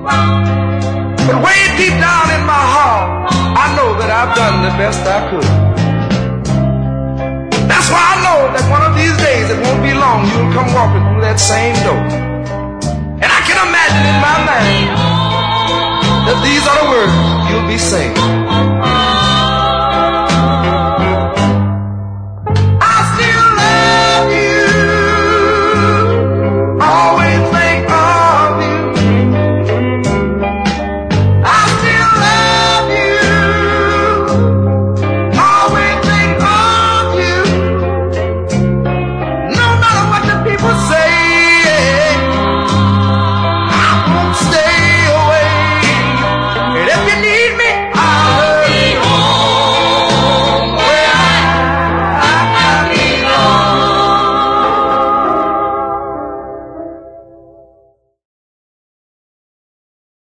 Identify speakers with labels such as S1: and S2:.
S1: But way deep down in my heart, I know that I've done the best I could. That's why I know that one of these days, it won't be long, you'll come walking through that same door. And I can imagine in my mind that these are the words you'll be saying.